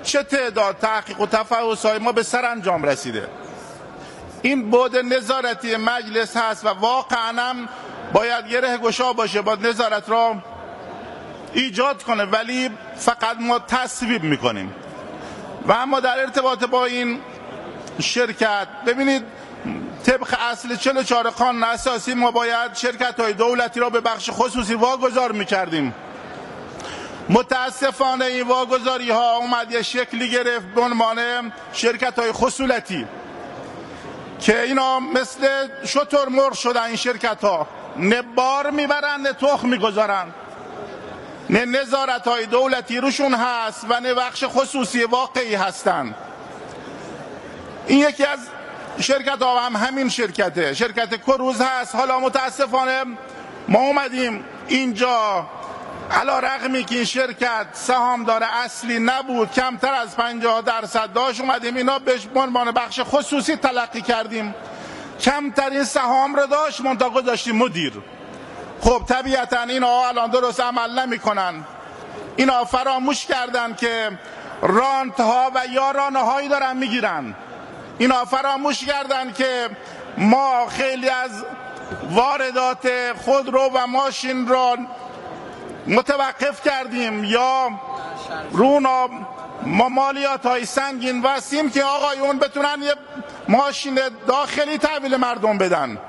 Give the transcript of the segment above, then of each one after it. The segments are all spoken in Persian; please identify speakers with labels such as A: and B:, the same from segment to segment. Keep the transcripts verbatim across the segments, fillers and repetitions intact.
A: چه تعداد تحقیق و تفحص‌های ما به سرانجام رسیده. این بعد نظارتی مجلس هست و واقعا هم باید گره گشا باشه، باید نظارت را ایجاد کنه، ولی فقط ما تصویب میکنیم. و اما در ارتباط با این شرکت، ببینید طبق اصل چهل و چهار قانون اساسی ما باید شرکت های دولتی را به بخش خصوصی واگذار میکردیم. متاسفانه این واگذاری ها اومد یه شکلی گرفت به عنوان شرکت های خصولتی که اینا مثل شتر مرغ شدن. این شرکت ها نه بار میبرن نه تخم میگذارن، نه نظارت های دولتی روشون هست و نه بخش خصوصی واقعی هستن. این یکی از شرکت ها هم همین شرکته، شرکت کروز هست. حالا متاسفانه ما اومدیم اینجا علی رغمی که این شرکت سهامدار اصلی نبود، کمتر از پنجاه درصد داشت، اومدیم اینا بهش به عنوان بخش خصوصی تلقی کردیم. کمترین سهام رو داشت، منتها گذاشتیم مدیر. خب طبیعتا اینا الان درست عمل نمی‌کنن. اینا فراموش کردن که رانت ها و یارانه هایی دارن میگیرن. اینا فراموش کردن که ما خیلی از واردات خودرو و ماشین را متوقف کردیم یا رونا ما مالیات های سنگین وسیم که آقایون بتونن یه ماشین داخلی تحویل مردم بدن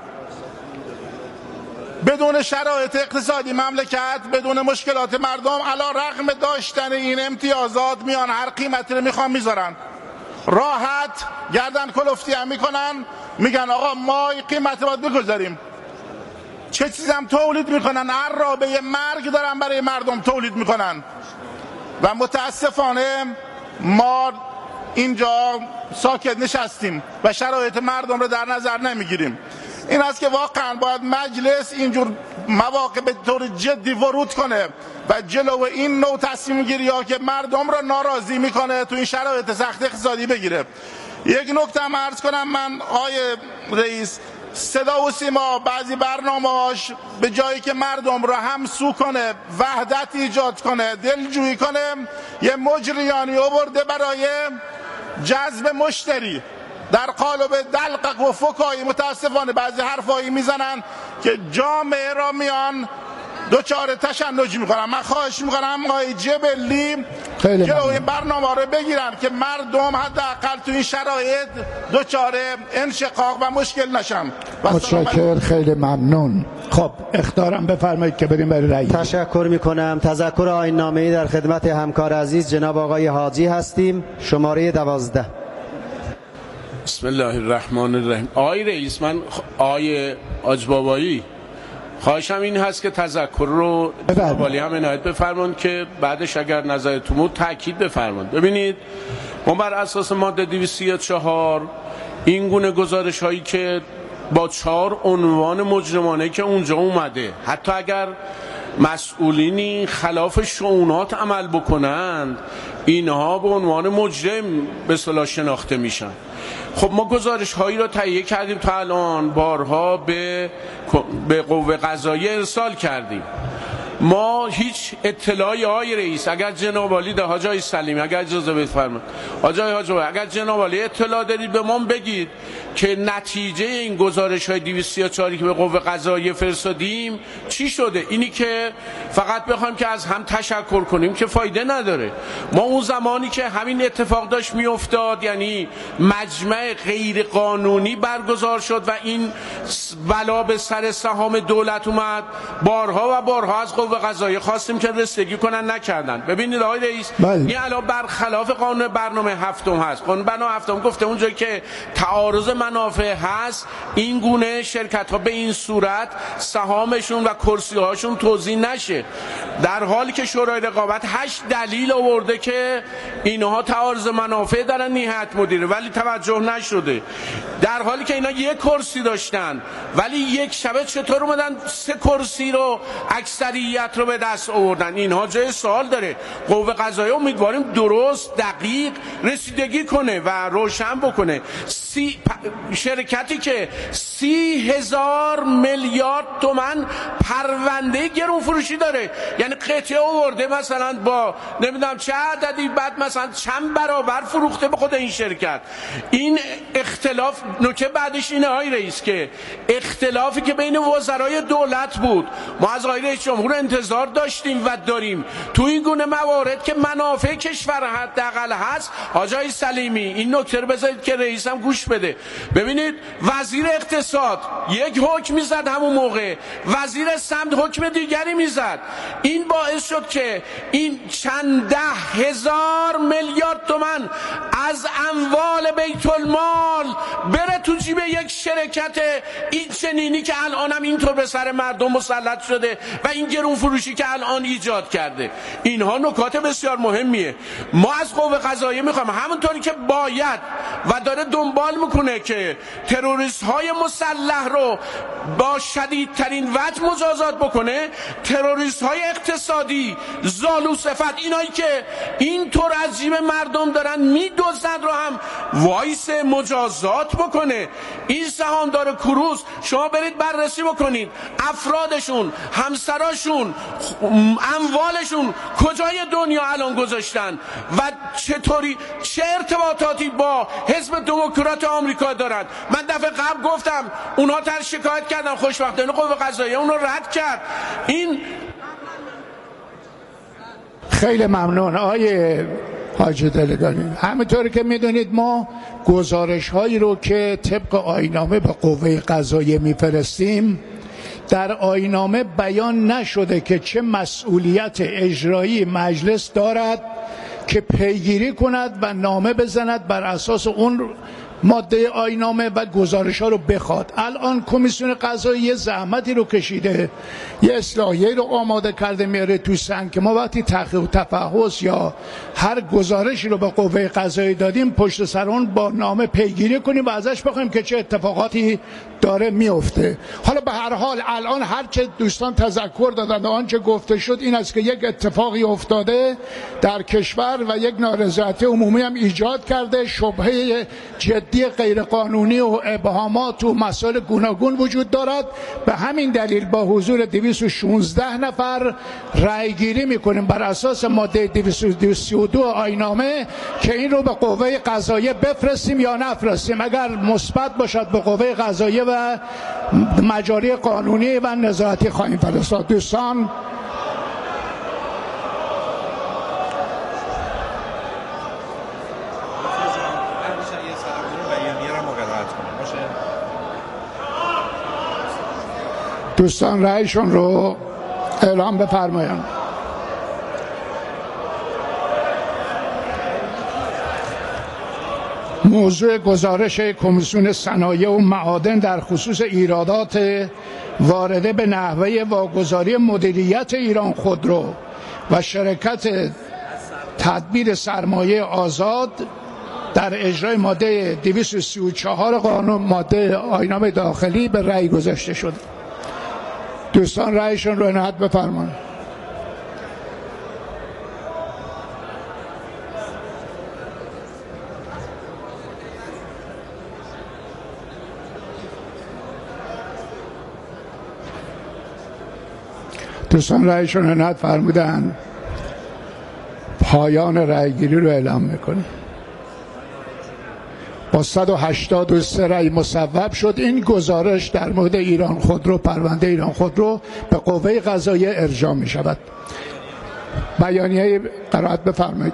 A: بدون شرایط اقتصادی مملکت، بدون مشکلات مردم. علی رغم داشتن این امتیازات میان هر قیمتی رو میخوان میذارن، راحت گردن کلفتی هم میکنن، میگن آقا ما این قیمت باید بگذاریم. چه چیز هم تولید میکنن، عرابه مرگ دارن برای مردم تولید میکنن. و متاسفانه ما اینجا ساکت نشستیم و شرایط مردم رو در نظر نمیگیریم. این است که واقعا باید مجلس اینجور مواقع به طور جدی ورود کنه و جلو این نوع تصمیم گیری ها که مردم را ناراضی میکنه تو این شرایط سخت اقتصادی بگیره. یک نکته هم عرض کنم، من آقای رئیس، صدا و سیما بعضی برنامه‌هاش به جایی که مردم را همسو کنه، وحدت ایجاد کنه، دلجویی کنه، یه مجریانی آورده برای جذب مشتری در قالب دلق و فکایی. متاسفانه بعضی حرفایی میزنن که جامعه را میان دوچار تشنج میکنن. من خواهش میکنم آقای جبلی که این برنامه رو بگیرن که مردم حداقل تو این شرایط دوچار انشقاق و مشکل نشن.
B: متشکرم، خیلی ممنون. خب اخطارم بفرمایید که بریم برای رأی.
C: تشکر میکنم. تذکر آیین‌نامه‌ای در خدمت همکار عزیز جناب آقای حاجی هستیم، شماره دوازده.
D: بسم الله الرحمن الرحیم. آقای رئیس، من آقای آجبابایی خواهشم این هست که تذکر رو والی هم عنایت بفرمایید که بعدش اگر نظرتون بود تاکید بفرمایید. ببینید ما بر اساس ماده دویست و سی و چهار این گونه گزارش هایی که با چهار عنوان مجرمانه که اونجا اومده، حتی اگر مسئولینی خلاف شؤونات عمل بکنند، اینها به عنوان مجرم به اصطلاح شناخته میشن. خب ما گزارش هایی را تهیه کردیم، تا الان بارها به به قوه قضاییه ارسال کردیم. ما هیچ اطلاعی آقای رئیس، اگر جناب عالی ده حاج آقای سلیمی اگر اجازه بفرمایید، حاج آقای حاج اگر جناب عالی اطلاع دارید به ما بگید که نتیجه این گزارش های دویست و سی و چهار که به قوه قضاییه فرستادیم چی شده. اینی که فقط بخوایم که از هم تشکر کنیم که فایده نداره. ما اون زمانی که همین اتفاق داشت میافتاد، یعنی مجمع غیر قانونی برگزار شد و این بلا به سر سهام دولت اومد، بارها و بارها از قوه قضاییه خواستیم که رسیدگی کنن، نکردن. ببینید آقای رئیس، این الان برخلاف قانون برنامه هفتم هست. قانون برنامه هفتم گفته اونجایی که تعارض منافع هست، این گونه شرکت ها به این صورت سهامشون و کرسی هاشون توزیع نشه، در حالی که شورای رقابت هشت دلیل آورده که اینها تعارض منافع دارن نیهت مدیره، ولی توجه نشده. در حالی که اینا یک کرسی داشتن ولی یک شبه چطور اومدن سه کرسی رو اکثریت رو به دست آوردن؟ اینها جای سوال داره. قوه قضاییه امیدواریم درست دقیق رسیدگی کنه و روشن بکنه. سی شرکتی که سی هزار میلیارد تومان پرونده گرون فروشی داره، یعنی قطعه آورده مثلا با نمیدونم چه عددی، بعد مثلا چند برابر فروخته به خود این شرکت. این اختلاف نکته بعدش اینه آقای رئیس که اختلافی که بین وزرای دولت بود، ما از آقای رئیس جمهور انتظار داشتیم و داریم تو این گونه موارد که منافع کشور حداقل هست. آقای سلیمی این نکته رو بذارید که رئیسم گوش بده. ببینید وزیر اقتصاد یک حکم میزد همون موقع، وزیر سمت حکم دیگری میزد. این باعث شد که این چند ده هزار میلیارد تومان از اموال بیت المال بره تو جیب یک شرکت این چنینی که الانم اینطور به سر مردم مسلط شده و این گرون فروشی که الان ایجاد کرده. اینها نکات بسیار مهمیه. ما از قوه قضاییه میخوام همونطوری که باید و داره دنبال میکنه که تروریست های مسلح رو با شدیدترین وجه مجازات بکنه، تروریست های اقتصادی زالو صفت اینایی که اینطور از جیب مردم دارن میدزدن رو هم وایس مجازات بکنه. این سهامدار کروز شما برید بررسی بکنید افرادشون، همسراشون، اموالشون کجای دنیا الان گذاشتن و چطوری چه ارتباطاتی با حزب دموکرات آمریکا دارن. من دفعه قبل گفتم اونها تر شکایت کردن، خوشبختانه قوه قضاییه اون رو رد کرد. این
B: خیلی ممنون آقای حاجی دلگانی. همینطوری که میدونید ما گزارش هایی رو که طبق آیین‌نامه به قوه قضاییه میفرستیم، در آیین‌نامه بیان نشده که چه مسئولیت اجرایی مجلس دارد که پیگیری کند و نامه بزند بر اساس اون ماده آیین‌نامه و گزارش ها رو بخواد. الان کمیسیون قضایی زحمتی رو کشیده، یه اصلاحیه رو آماده کرده میاره تو سنگ که ما وقتی تحقیق و تفحص یا هر گزارشی رو به قوه قضایی دادیم پشت سر اون با نامه پیگیری کنیم و ازش بخوایم که چه اتفاقاتی داره میفته. حالا به هر حال الان هر چه دوستان تذکر دادن آنچه گفته شد این است که یک اتفاقی افتاده در کشور و یک نارضایتی عمومی هم ایجاد کرده، شبهه جدی غیرقانونی و ابهامات و مسائل گوناگون وجود دارد. به همین دلیل با حضور دویست و شانزده نفر رأی گیری میکنیم بر اساس ماده دویست و سی و دو آیین‌نامه که این رو به قوه قضاییه بفرستیم یا نفرستیم. اگر مثبت باشد به قوه قضاییه و مجاری قانونی و نظارتی خواهیم فرستاد. دوستان دوستان رأیشون رو اعلام بفرمایند. موضوع گزارش کمیسیون صنایع و معادن در خصوص ایرادات وارده به نحوه واگذاری مدیریت ایران خودرو و شرکت تدبیر سرمایه آزاد در اجرای ماده دویست و سی و چهار قانون ماده آیین‌نامه داخلی به رأی گذاشته شد. دوستان رأیشون رو عنایت بفرمایید. دوستان رأیشون رو عنایت فرمودن. پایان رأیگیری رو اعلام میکنیم. با صد و هشتاد و سه رأی مصوب شد این گزارش در مورد ایران خودرو، پرونده ایران خودرو به قوه قضاییه ارجاع می شود. بیانیه قرائت بفرمایید.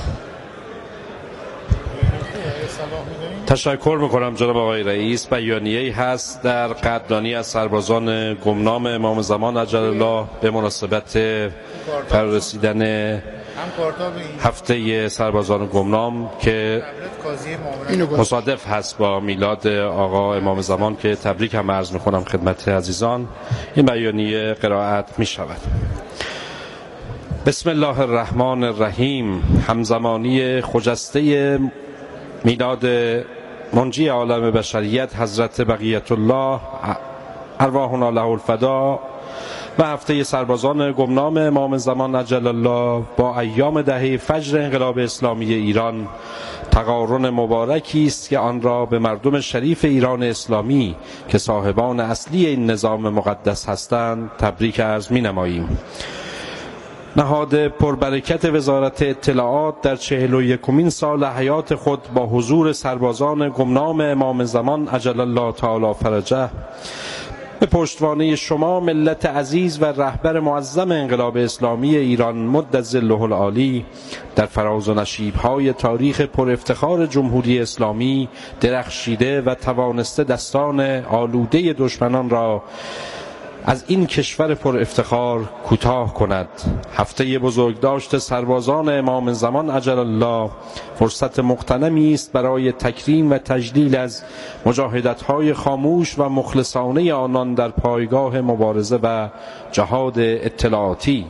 E: تشکر میکنم جناب آقای رئیس. بیانیه‌ای هست در قدردانی از سربازان گمنام امام زمان عجل الله به مناسبت فرارسیدن هفته سربازان گمنام که مصادف هست با میلاد آقا امام زمان که تبریک هم عرض میکنم خدمت عزیزان. این بیانیه قرائت می شود. بسم الله الرحمن الرحیم. همزمانی خجسته میلاد منجی عالم بشریت حضرت بقیت الله ارواحنا له الفدا و هفته سربازان گمنام امام زمان عجل الله با ایام دهه فجر انقلاب اسلامی ایران تقارن مبارکی است که آن را به مردم شریف ایران اسلامی که صاحبان اصلی این نظام مقدس هستند تبریک عرض می‌نماییم. نهاد پربرکت وزارت اطلاعات در چهل و یکمین سال حیات خود با حضور سربازان گمنام امام زمان عجل الله تعالی فرجه به پشتوانه شما ملت عزیز و رهبر معظم انقلاب اسلامی ایران مد ظله العالی در فراز و نشیب‌های تاریخ پر افتخار جمهوری اسلامی درخشیده و توانسته دستان آلوده دشمنان را از این کشور پر افتخار کوتاه کند. هفته بزرگداشت سربازان امام زمان عجل الله فرصت مغتنمی است برای تکریم و تجلیل از مجاهدت‌های خاموش و مخلصانه آنان در پایگاه مبارزه و جهاد اطلاعاتی.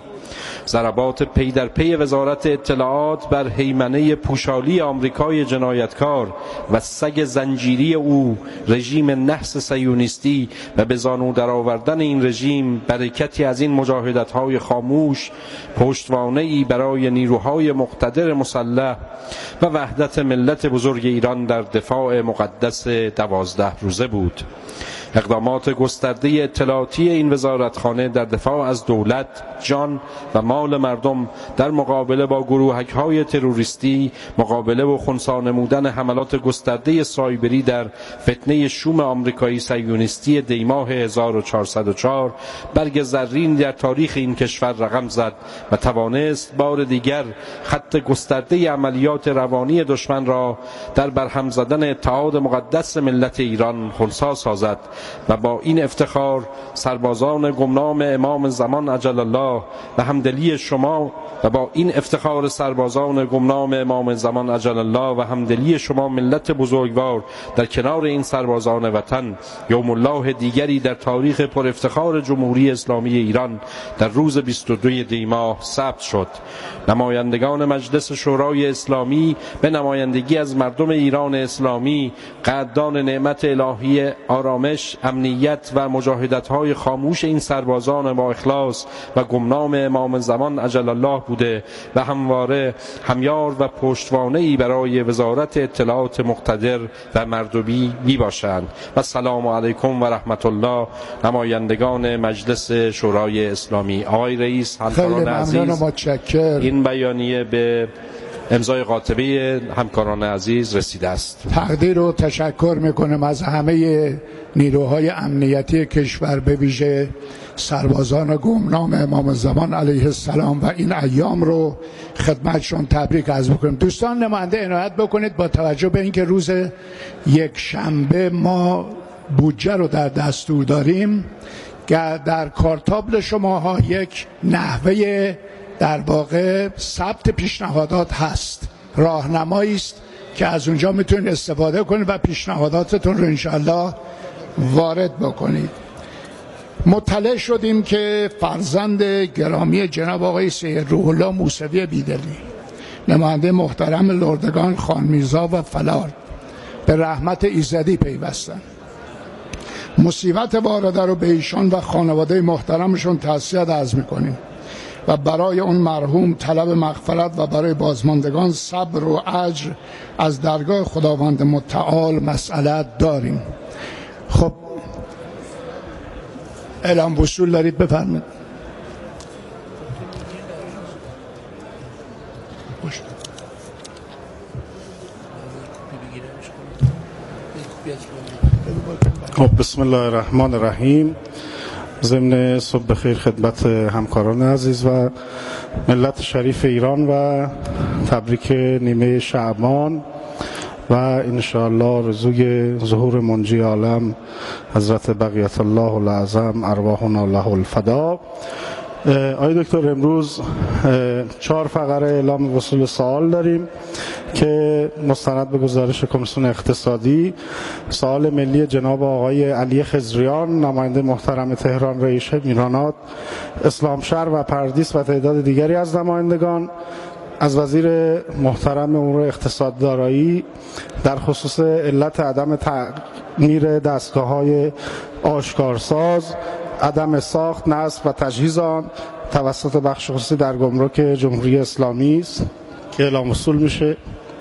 E: ضربات پی در پی وزارت اطلاعات بر هیمنه پوشالی آمریکای جنایتکار و سگ زنجیری او رژیم نحس صهیونیستی و به زانو درآوردن این رژیم برکتی از این مجاهدت‌های خاموش پشتوانه‌ای برای نیروهای مقتدر مسلح و وحدت ملت بزرگ ایران در دفاع مقدس دوازده روزه بود. اقدامات گسترده اطلاعاتی این وزارتخانه در دفاع از دولت، جان و مال مردم در مقابله با گروهک‌های تروریستی، مقابله و خنثی نمودن حملات گسترده سایبری در فتنه شوم آمریکایی صهیونیستی دیماه هزار و چهارصد و چهار برگ زرین در تاریخ این کشور رقم زد و توانست بار دیگر خط گسترده عملیات روانی دشمن را در برهم زدن اتحاد مقدس ملت ایران خنثی سازد و با این افتخار سربازان گمنام امام زمان عجل الله و همدلی شما و با این افتخار سربازان گمنام امام زمان عجل الله و همدلی شما ملت بزرگوار در کنار این سربازان وطن یوم الله دیگری در تاریخ پر افتخار جمهوری اسلامی ایران در روز بیست و دوم دی ماه ثبت شد. نمایندگان مجلس شورای اسلامی به نمایندگی از مردم ایران اسلامی قدردان نعمت الهی آرامش، امنیت و مجاهدت‌های خاموش این سربازان با اخلاص و گمنام امام زمان عجل الله بوده و همواره همیار و پشتوانه‌ای برای وزارت اطلاعات مقتدر و مردمی می باشند. و سلام علیکم و رحمت الله. نمایندگان مجلس شورای اسلامی. آقای رئیس، همکاران عزیز، این بیانیه به امضای قاطبه همکاران عزیز رسیده است.
B: تقدیر و تشکر میکنم از همه نیروهای امنیتی کشور، به ویژه سربازان گمنام امام زمان علیه السلام و این ایام رو خدمتشون تبریک عرض میکنیم. دوستان نماینده عنایت بکنید با توجه به اینکه روز یک شنبه ما بودجه رو در دستور داریم که در کارتابل شماها یک نحوه در واقع ثبت پیشنهادات هست، راهنمایی است که از اونجا میتونید استفاده کنید و پیشنهاداتتون رو انشالله وارد بکنید. مطلع شدیم که فرزند گرامی جناب آقای سید روح الله موسوی بیدلی، نماینده محترم لردگان خان میرزا و فلار، به رحمت ایزدی پیوستن. مصیبت وارده رو به ایشان و خانواده محترمشون تأسیت عرض میکنیم و برای اون مرحوم طلب مغفرت و برای بازماندگان صبر و اجر از درگاه خداوند متعال مسئلت داریم. خب اعلام وصول دارید، بفرمایید.
F: خب بسم الله الرحمن الرحیم. ضمن صبح بخیر خدمت همکاران عزیز و ملت شریف ایران و تبریک نیمه شعبان و انشاءالله رزوی ظهور منجی عالم حضرت بقیت الله العظم ارواحنا له الفدا. آقای دکتر، امروز چهار فقره اعلام وصول سوال داریم که مستند به گزارش کمیسیون اقتصادی. سوال ملی جناب آقای علی خضریان، نماینده محترم تهران، رئیس میرانات، اسلامشهر و پردیس و تعداد دیگری از نمایندگان، از وزیر محترم امور اقتصاد دارایی در خصوص علت عدم تعمیر دستگاه‌های آشکارساز عدم ساخت، نصب و تجهیز آن توسط بخش خصوصی در گمرک جمهوری اسلامی است که اعلام اصول میشه.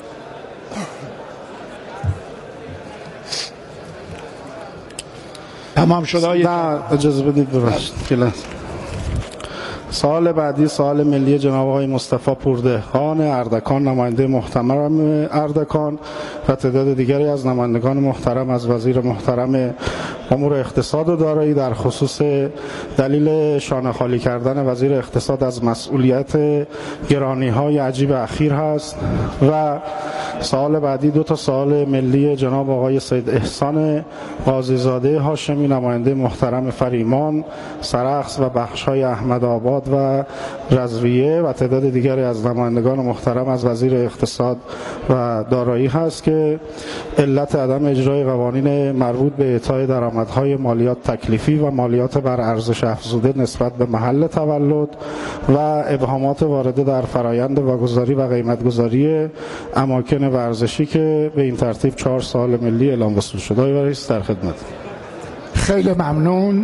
B: تمام شد.
F: نه اجازه بدید ببخشید. سوال بعدی سوال ملی جناب آقای مصطفی پوردهخان اردکان، نماینده محترم اردکان و تعداد دیگری از نمایندگان محترم از وزیر محترم امور اقتصاد و دارایی در خصوص دلیل شانه خالی کردن وزیر اقتصاد از مسئولیت گرانی‌های عجیب اخیر هست. و سوال بعدی دو تا سوال ملی جناب آقای سید احسان قاضیزاده هاشمی، نماینده محترم فریمان، سرخس و بخش‌های احمدآباد و رضویه و تعداد دیگری از نمایندگان محترم از وزیر اقتصاد و دارایی هست که علت عدم اجرای قوانین مربوط به اعطای درآمدهای مالیات تکلیفی و مالیات بر ارزش افزوده نسبت به محل تولد و ابهامات وارده در فرایند واگذاری و قیمتگذاری اماکن ورزشی که به این ترتیب چهار سوال ملی اعلام وصول شده. آقای رئیس در خدمت.
B: خیلی ممنون.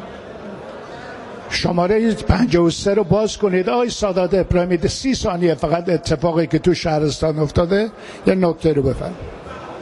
B: شماره پنجاه و سه رو باز کنید. آقای سادات ابراهیمی، سی ثانیه فقط اتفاقی که تو شهرستان افتاده یه نکته رو بفرمایید.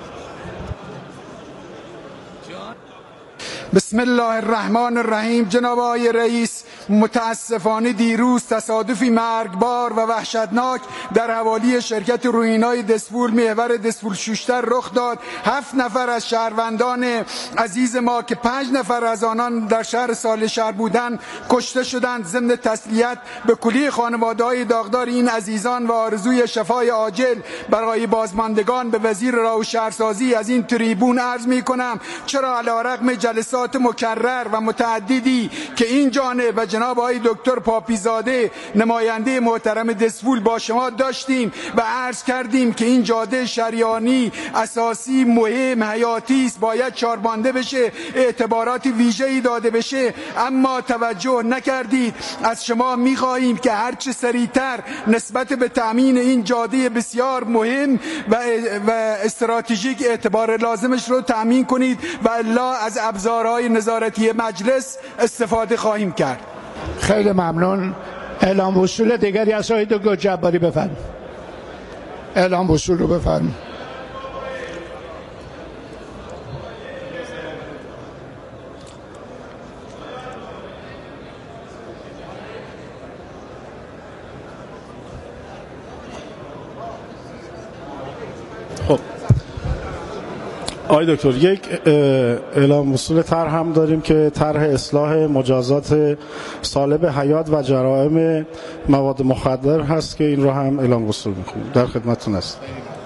G: بسم الله الرحمن الرحیم. جناب آقای رئیس، متاسفانه دیروز تصادفی مرگبار و وحشتناک در حوالی شرکت روینای دسفول محور دسفول شوشتر رخ داد. هفت نفر از شهروندان عزیز ما که پنج نفر از آنان در شهر سال شهر بودند کشته شدند. ضمن تسلیت به کلیه خانواده‌های داغدار این عزیزان و آرزوی شفای عاجل برای بازماندگان به وزیر راه و شهرسازی از این تریبون عرض می‌کنم چرا علیرغم جلسات مکرر و متعددی که این جانب و جناب آقای دکتر پاپیزاده نماینده محترم دسفول با شما داشتیم و عرض کردیم که این جاده شریانی اساسی مهم حیاتی است، باید چاربانده بشه، اعتبارات ویژه‌ای داده بشه، اما توجه نکردید. از شما می‌خواهیم که هرچه سریعتر نسبت به تأمین این جاده بسیار مهم و و استراتژیک اعتبار لازمش رو تأمین کنید و الا از ابزارهای نظارتی مجلس استفاده خواهیم کرد.
B: خیلی ممنون. اعلام وصول دیگری از آقای دکتر جباری بفرمایید. اعلام وصول رو بفرمایید.
F: خب آقای دکتر، یک اعلام وصول طرح هم داریم که طرح اصلاح مجازات سالب حیات و جرائم مواد مخدر هست که این رو هم اعلام وصول می‌کنیم. در خدمتتون است.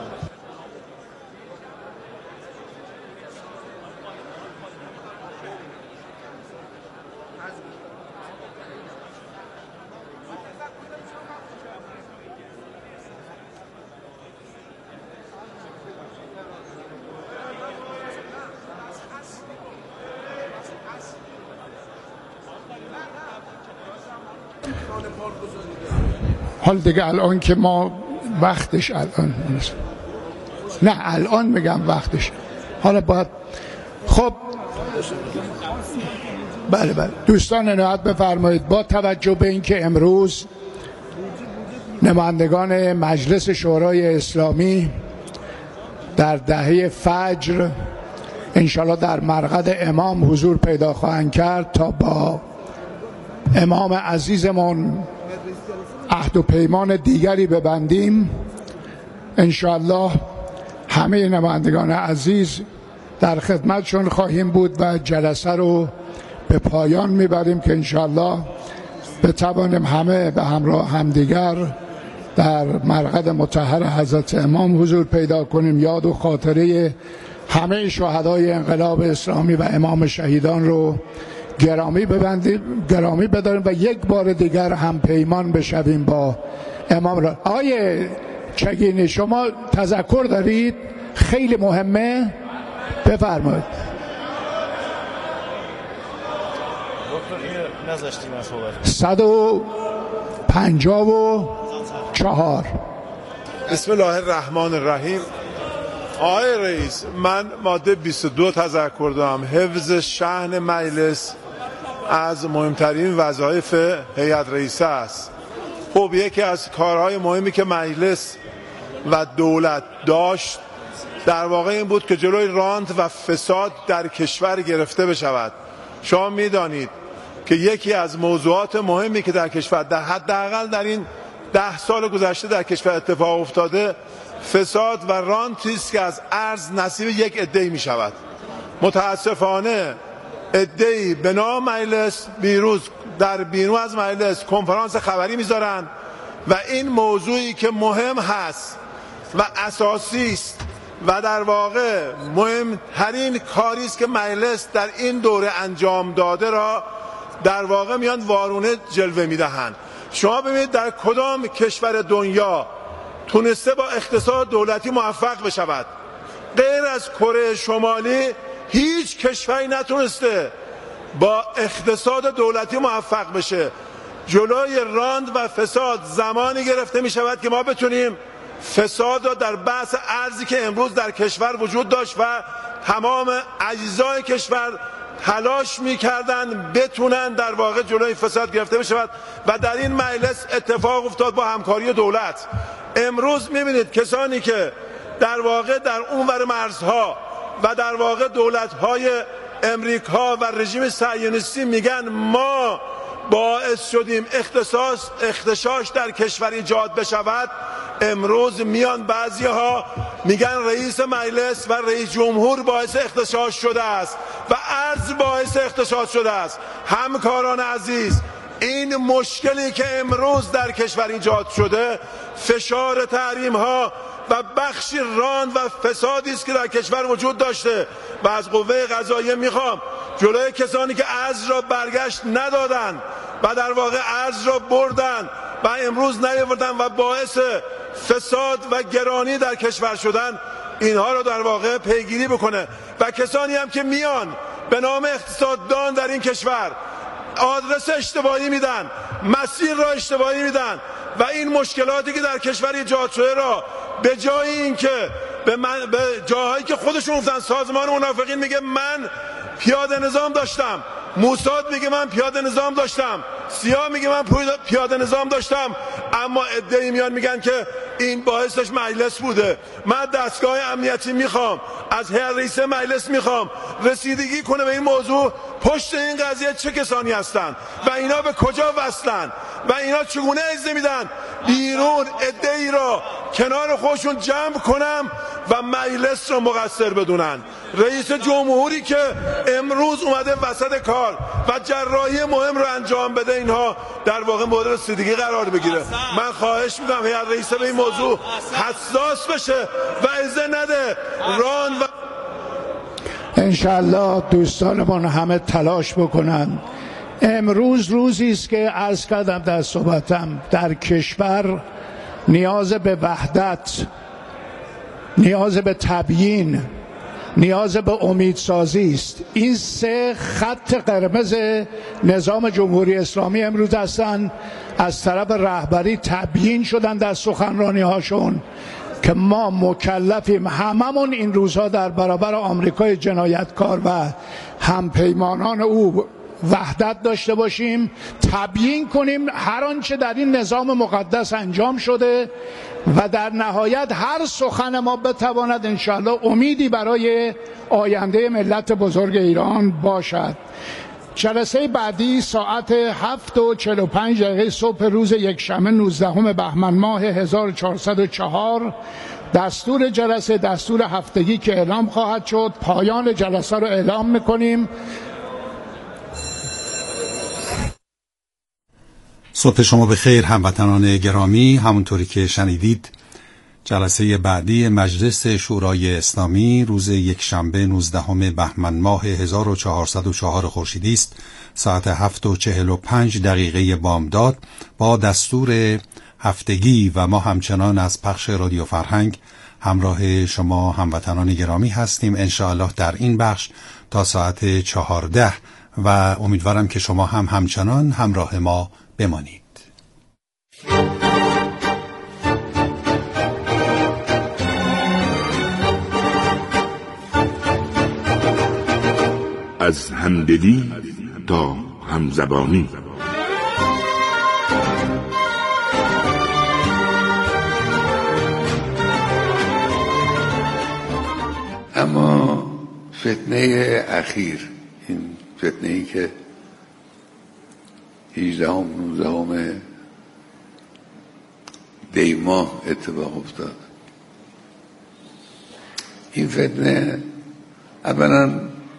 B: حال دیگه الان که ما وقتش الان نه الان میگم وقتش حالا باید. خب بله بله دوستان عنایت بفرمایید. با توجه به اینکه امروز نمایندگان مجلس شورای اسلامی در دهه فجر انشالله در مرقد امام حضور پیدا خواهند کرد تا با امام عزیزمون عهد و پیمان دیگری ببندیم، انشالله همه نمایندگان عزیز در خدمتشون خواهیم بود و جلسه رو به پایان میبریم که انشالله بتوانیم همه به همراه همدیگر در مرقد مطهر حضرت امام حضور پیدا کنیم، یاد و خاطره همه شهدای انقلاب اسلامی و امام شهیدان رو گرامی ببندیم، گرامی بداریم و یک بار دیگر هم پیمان بشویم با امام را. آقای چگینی شما تذکر دارید؟ خیلی مهمه، بفرمایید. صد و پنجاه و چهار.
H: بسم الله الرحمن الرحیم. آقای رئیس، من ماده بیست و دو تذکر دارم، حفظ شأن مجلس از مهمترین وظایف هیئت رئیسه است. خب یکی از کارهای مهمی که مجلس و دولت داشت در واقع این بود که جلوی راند و فساد در کشور گرفته بشود. شما میدانید که یکی از موضوعات مهمی که در کشور در حداقل در این ده سال گذشته در کشور اتفاق افتاده فساد و رانتی است که از ارز نصیب یک عده‌ای می شود. متاسفانه عده‌ای به نام مجلس بیروز در بیرون از مجلس کنفرانس خبری میذارن و این موضوعی که مهم هست و اساسی است و در واقع مهمترین کاری است که مجلس در این دوره انجام داده را در واقع میان وارونه جلوه میدهند. شما ببینید در کدام کشور دنیا تونسته با اقتصاد دولتی موفق بشود؟ غیر از کره شمالی هیچ کشوری نتونسته با اقتصاد دولتی موفق بشه. جلوی راند و فساد زمانی گرفته می شود که ما بتونیم فساد را در بحث ارزی که امروز در کشور وجود داشت و تمام اجزای کشور تلاش می‌کردند بتونن در واقع جلوی فساد گرفته بشود و در این مجلس اتفاق افتاد با همکاری دولت. امروز می‌بینید کسانی که در واقع در اونور مرزها و در واقع دولت‌های امریکا و رژیم صهیونیستی میگن ما باعث شدیم اختصاص اختشاش در کشور ایجاد بشود. امروز میان بعضی ها میگن رئیس مجلس و رئیس جمهور باعث اختشاش شده است و ارز باعث اختشاش شده است. همکاران عزیز، این مشکلی که امروز در کشور ایجاد شده فشار تحریم ها و بخشی راند و فسادی است که در کشور وجود داشته و از قوه قضاییه میخوام جلوی کسانی که ارز را برگشت ندادن و در واقع ارز را بردن و امروز نیاوردن و باعث فساد و گرانی در کشور شدن، اینها را در واقع پیگیری بکنه و کسانی هم که میان به نام اقتصاددان در این کشور آدرس اشتباهی میدن، مسیر را اشتباهی میدن و این مشکلاتی که در کشور ایجاد شده را به جای اینکه به, من به جاهایی که خودشون گفتن، سازمان منافقین میگه من پیاده نظام داشتم، موساد میگه من پیاده نظام داشتم، سیاه میگه من پیاده نظام داشتم، اما عده‌ای میان میگن که این باعثش مجلس بوده. من دستگاه امنیتی میخوام از هیئت رئیسه مجلس میخوام رسیدگی کنه به این موضوع، پشت این قضیه چه کسانی هستند و اینا به کجا وصلن و اینا چگونه اجازه میدن بیرون عده‌ای را کنار خودشون جمع کنم و مجلس را مقصر بدونن. رئیس جمهوری که امروز اومده وسط کار و جراحی مهم رو انجام بده، اینها در واقع مورد رسیدگی قرار بگیره. من خواهش میکنم هیئت رئیسه به این موضوع حساس بشه و اجازه نده ران و
B: انشالله دوستانمان همه تلاش بکنن. امروز روزی است که عرض کردم در صحبتم در کشور نیاز به وحدت، نیاز به تبیین، نیاز به امیدسازی است. این سه خط قرمز نظام جمهوری اسلامی امروز هستند. از طرف رهبری تبیین شدن در سخنرانی هاشون که ما مکلفیم هممون این روزها در برابر آمریکای جنایتکار و همپیمانان او وحدت داشته باشیم، تبیین کنیم هر آنچه در این نظام مقدس انجام شده و در نهایت هر سخن ما بتواند انشاءالله امیدی برای آینده ملت بزرگ ایران باشد. جلسه بعدی ساعت هفت و چهل و پنج دقیقه صبح روز یکشنبه نوزدهم بهمن ماه هزار و چهارصد و چهار دستور جلسه دستور هفتگی که اعلام خواهد شد. پایان جلسه رو اعلام میکنیم.
I: صبح شما بخیر هموطنان گرامی. همونطوری که شنیدید جلسه بعدی مجلس شورای اسلامی روز یکشنبه نوزدهم بهمن ماه هزار و چهارصد و چهار خورشیدی است، ساعت هفت و چهل و پنج دقیقه بامداد با دستور هفتگی و ما همچنان از پخش رادیو فرهنگ همراه شما هموطنان گرامی هستیم انشاءالله در این بخش تا ساعت چهارده و امیدوارم که شما هم همچنان همراه ما بمانید.
J: از همدلی تا همزبانی.
K: اما فتنه اخیر، این فتنه ای که هجدهم نوزدهم دی ماه اتفاق افتاد، این فتنه اولا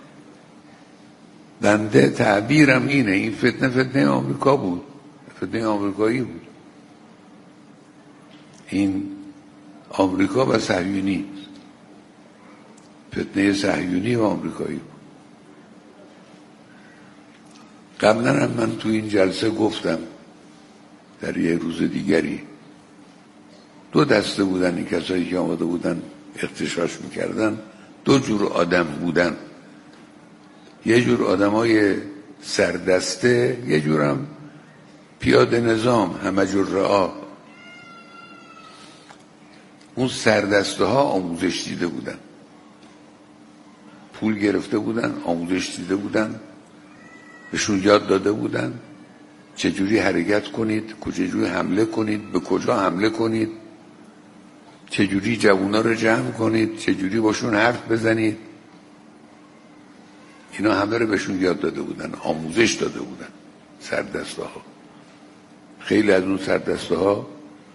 K: بنده تعبیرم اینه، این فتنه فتنه آمریکا بود، فتنه آمریکایی بود. این آمریکا و صهیونی، فتنه صهیونی و آمریکایی بود. قبلا هم من تو این جلسه گفتم در یه روز دیگری، دو دسته بودن این کسایی که آمده بودن اغتشاش میکردن، دو جور آدم بودن، یه جور آدمای سردسته، یه جورم پیاده نظام، همه جور رعا. اون سردسته ها آموزش دیده بودن، پول گرفته بودن، آموزش دیده بودن، بهشون یاد داده بودن چجوری حرکت کنید، چجوری حمله کنید، به کجا حمله کنید، چجوری جوونا رو جمع کنید، چجوری باشون حرف بزنید. اینا همه رو بهشون یاد داده بودن، آموزش داده بودن سردسته ها. خیلی از اون سردسته ها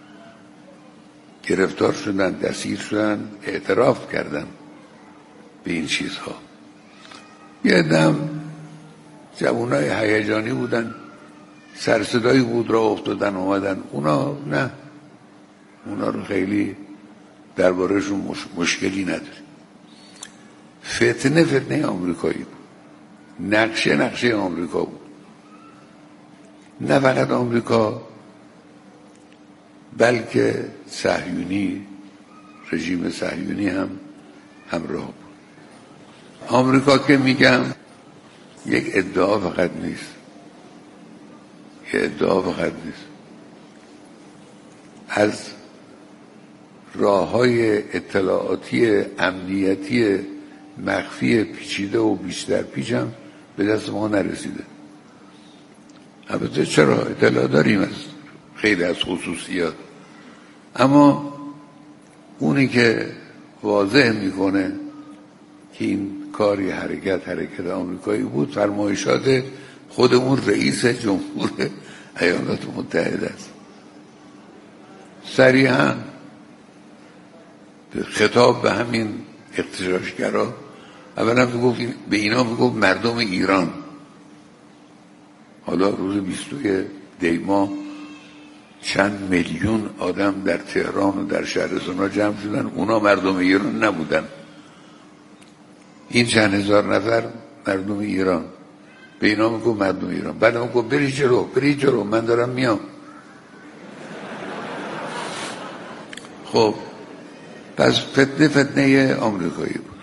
K: گرفتار شدن، دستگیر شدن، اعتراف کردن به این چیزها. یه دم جوانای هیجانی بودن، سرصدایی بود را افتادن اومدن. اونا نه، اونا رو خیلی دربارهشون مش... مشکلی نداریم. فتنه فتنه آمریکایی بود، نقشه نقشه آمریکا بود. نه فقط آمریکا، بلکه صهیونی، رژیم صهیونی هم همراه بود. آمریکا که میگم یک ادعا فقط نیست، یک ادعا فقط نیست. از راه‌های اطلاعاتی امنیتی مخفی پیچیده و بیشتر پیچ هم به دست ما نرسیده. البته چرا اطلاع داریم از خیلی از خصوصیات، اما اونی که واضح میکنه که این کاری حرکت حرکت آمریکایی بود، فرمایشات خود اون رئیس جمهور ایالات متحده است. صریحاً خطاب به همین اغتشاشگرا اولا میگفت، به اینا میگفت مردم ایران. حالا روز بیستوی دی ماه چند میلیون آدم در تهران و در شهرستان‌ها جمع شدن، اونا مردم ایران نبودن. این چند هزار نفر مردم ایران، به اینا میگفت مردم ایران. بعد میگفت بری جلو، بری جلو، من دارم میام. خب پس فتنه فتنه آمریکایی بود.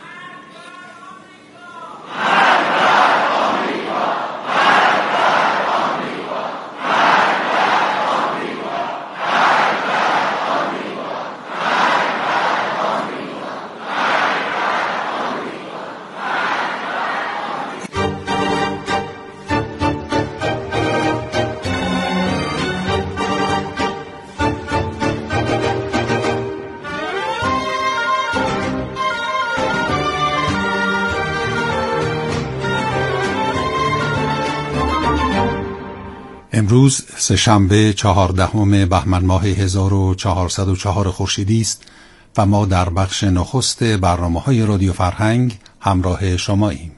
I: امروز سه‌شنبه چهاردهم بهمن ماه هزار و چهارصد و چهار خورشیدی است و ما در بخش نخست برنامه‌های رادیو فرهنگ همراه شماییم.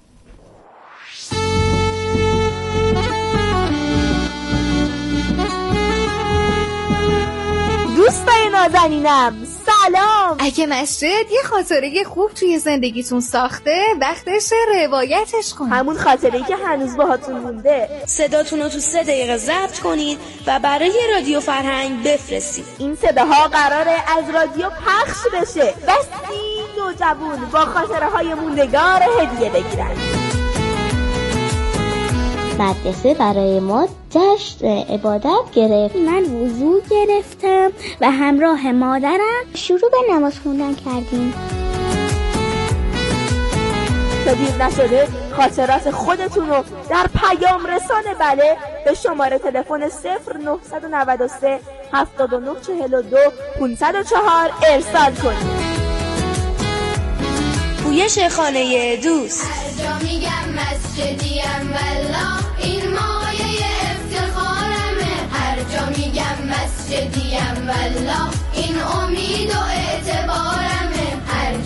L: دوستای نازنینم سلام. اگه مسجد یه خاطره خوب توی زندگیتون ساخته، وقتشه روایتش کنید. همون خاطره‌ای که هنوز باهاتون مونده.
M: صداتون رو تو سه دقیقه ضبط کنید و برای رادیو فرهنگ بفرستید.
L: این صداها قراره از رادیو پخش بشه و سی نوجوان با خاطره های موندگار هدیه بگیرن.
N: مدرسه برای ما جشن عبادت گرفت. من وضو گرفتم و همراه مادرم شروع به نماز خوندن کردیم.
L: تا دیر نشده خاطرات خودتون رو در پیام رسان بله به شماره تلفن صفر نه نه سه هفتاد و نه چهل و دو پانصد و چهار ارسال کنید.
M: پویش خانه دوست.
J: هر جا میگم مسجدیم والله این مایه افتخارمه. هر جا میگم مسجدیم والله این امید و اعتبارم.